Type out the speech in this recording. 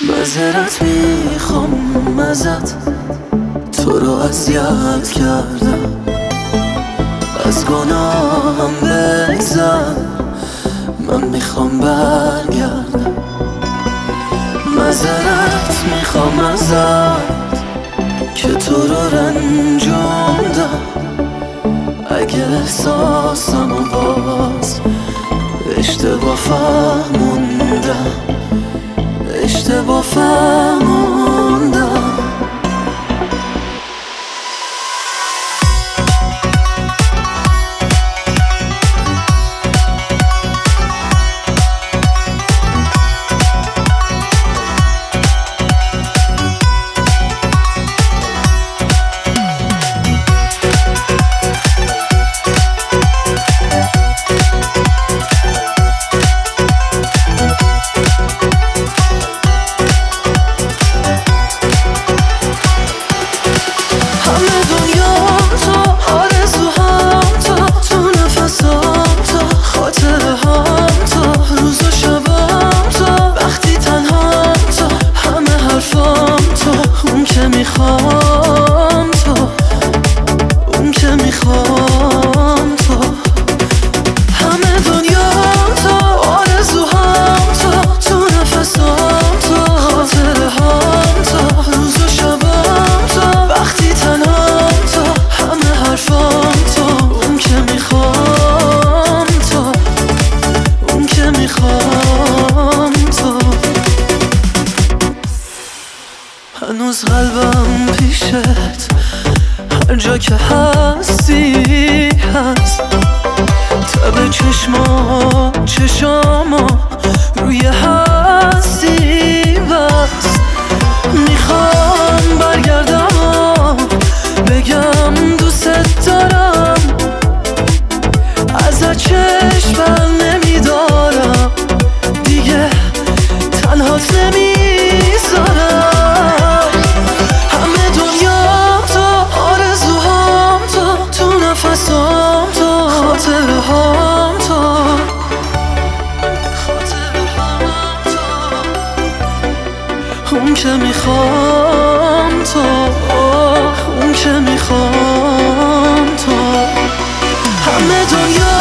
معذرت میخوام ازت، تو رو اذیت کردم، از گناهم بگذر، من میخوام برگردم. معذرت میخوام ازت که تو رو رنجوندم، اگه احساسمو باز اشتباه فهموندم، اشتباه فهموندم. میخوام تو، اون که میخوام تو، همه دنیا تو، آرزوهام تو، تو نفسام تو، خاطره هام تو، روز و شبام تو، وقتی تنهام تو، همه حرفام تو، اون که میخوام تو، اون که میخوام تو. هنوز قلبم پیشت، هر جا که هستی هست، تب چشمام روی هستی بس. میخوام برگردم و بگم دوست دارم، ازت چشم بر نمیدارم، دیگه تنهات نمیذارم. نفسام تو، خاطره هام تو، اون که میخوام تو، اون که میخوام تو، همه دنیا